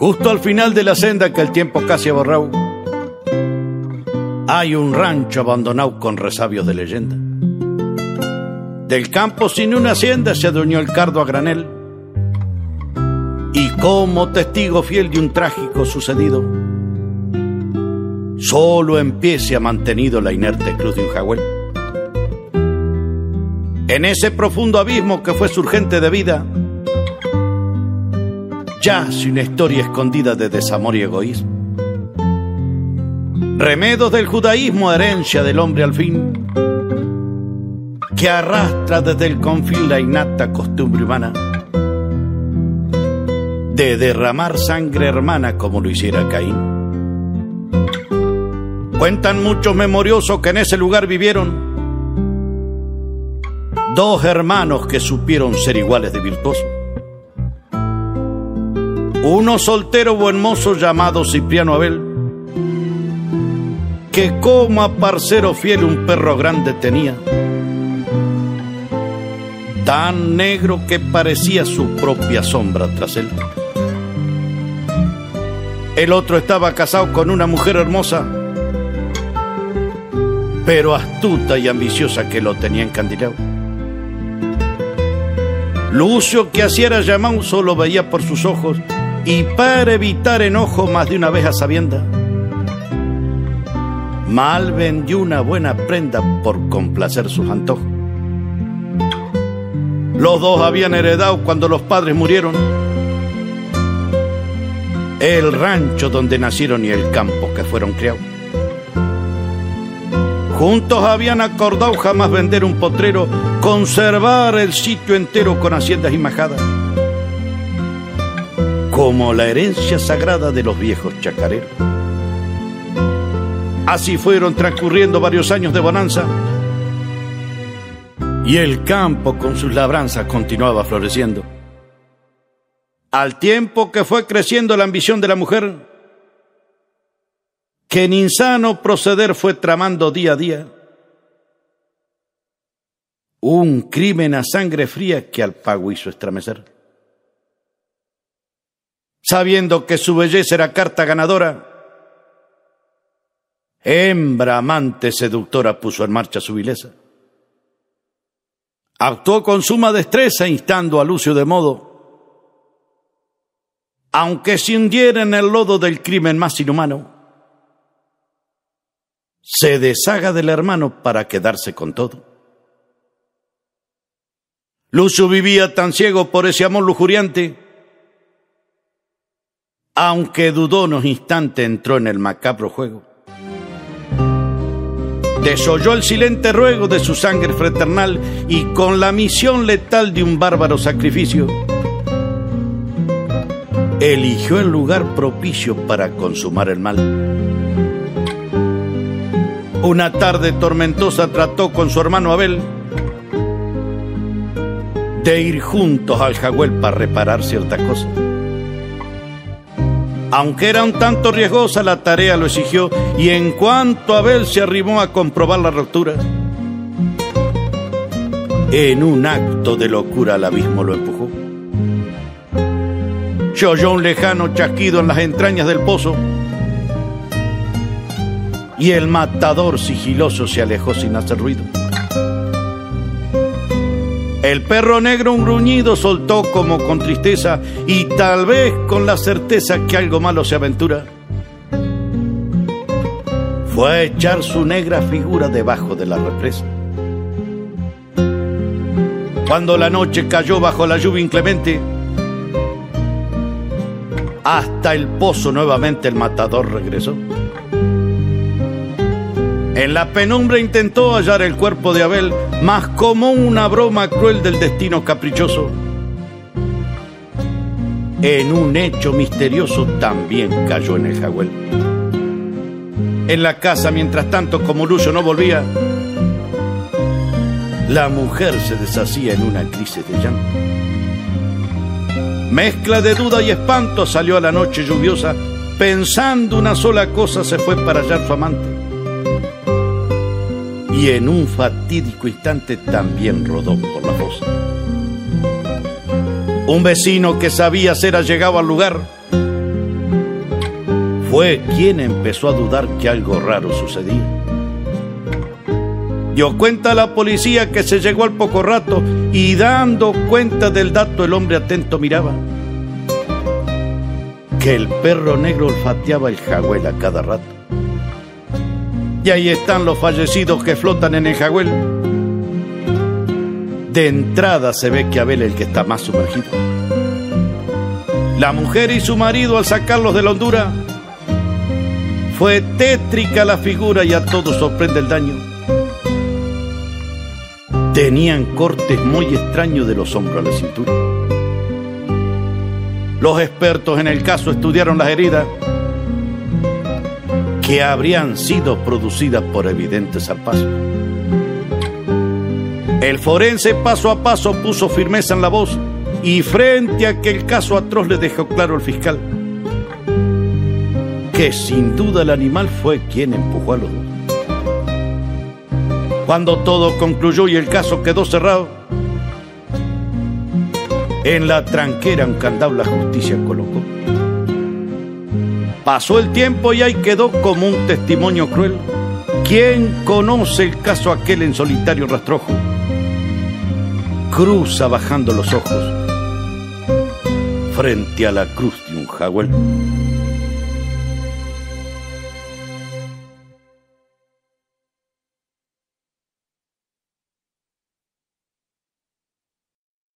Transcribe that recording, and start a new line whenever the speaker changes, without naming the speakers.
Justo al final de la senda que el tiempo casi ha borrado, hay un rancho abandonado con resabios de leyenda. Del campo sin una hacienda se adueñó el cardo a granel, y como testigo fiel de un trágico sucedido, solo en pie se ha mantenido la inerte cruz de un jaguel. En ese profundo abismo que fue surgente de vida, yace una historia escondida de desamor y egoísmo. Remedos del judaísmo, herencia del hombre al fin, que arrastra desde el confín la innata costumbre humana de derramar sangre hermana como lo hiciera Caín. Cuentan muchos memoriosos que en ese lugar vivieron dos hermanos que supieron ser iguales de virtuosos. Uno soltero buen mozo llamado Cipriano Abel, que como a parcero fiel un perro grande tenía, tan negro que parecía su propia sombra tras él. El otro estaba casado con una mujer hermosa, pero astuta y ambiciosa, que lo tenía encandilado. Lucio, que así era llamado, solo veía por sus ojos, y para evitar enojo más de una vez a sabienda, mal vendió una buena prenda por complacer sus antojos. Los dos habían heredado, cuando los padres murieron, el rancho donde nacieron y el campo que fueron criados. Juntos habían acordado jamás vender un potrero, conservar el sitio entero con haciendas y majadas, como la herencia sagrada de los viejos chacareros. Así fueron transcurriendo varios años de bonanza, y el campo con sus labranzas continuaba floreciendo. Al tiempo que fue creciendo la ambición de la mujer, que en insano proceder fue tramando día a día un crimen a sangre fría que al pago hizo estremecer. Sabiendo que su belleza era carta ganadora, hembra amante seductora puso en marcha su vileza. Actuó con suma destreza, instando a Lucio de modo, aunque se hundiera en el lodo del crimen más inhumano, se deshaga del hermano para quedarse con todo. Lucio vivía tan ciego por ese amor lujuriante, aunque dudó unos instantes, entró en el macabro juego. Desoyó el silente ruego de su sangre fraternal, y con la misión letal de un bárbaro sacrificio, eligió el lugar propicio para consumar el mal. Una tarde tormentosa trató con su hermano Abel de ir juntos al jaguel para reparar ciertas cosas. Aunque era un tanto riesgosa, la tarea lo exigió, y en cuanto Abel se arrimó a comprobar la ruptura, en un acto de locura al abismo lo empujó. Se oyó un lejano chasquido en las entrañas del pozo, y el matador sigiloso se alejó sin hacer ruido. El perro negro un gruñido soltó como con tristeza, y tal vez con la certeza que algo malo se aventura, fue a echar su negra figura debajo de la represa. Cuando la noche cayó bajo la lluvia inclemente, hasta el pozo nuevamente el matador regresó. En la penumbra intentó hallar el cuerpo de Abel, mas como una broma cruel del destino caprichoso, en un hecho misterioso también cayó en el jaguel. En la casa, mientras tanto, como Lucio no volvía, la mujer se deshacía en una crisis de llanto. Mezcla de duda y espanto salió a la noche lluviosa, pensando una sola cosa se fue para hallar su amante. Y en un fatídico instante también rodó por la fosa. Un vecino que sabía ser allegado al lugar fue quien empezó a dudar que algo raro sucedía. Dio cuenta a la policía que se llegó al poco rato y dando cuenta del dato el hombre atento miraba que el perro negro olfateaba el jagüel a cada rato. Y ahí están los fallecidos que flotan en el jagüel. De entrada se ve que Abel es el que está más sumergido. La mujer y su marido al sacarlos de la hondura, fue tétrica la figura y a todos sorprende el daño. Tenían cortes muy extraños de los hombros a la cintura. Los expertos en el caso estudiaron las heridas que habrían sido producidas por evidentes zarpazos. El forense paso a paso puso firmeza en la voz y frente a aquel caso atroz le dejó claro al fiscal que sin duda el animal fue quien empujó a los dos. Cuando todo concluyó y el caso quedó cerrado, en la tranquera un candado la justicia colocó. Pasó el tiempo y ahí quedó como un testimonio cruel. ¿Quién conoce el caso aquel en solitario rastrojo? Cruza bajando los ojos frente a la cruz de un jagüel.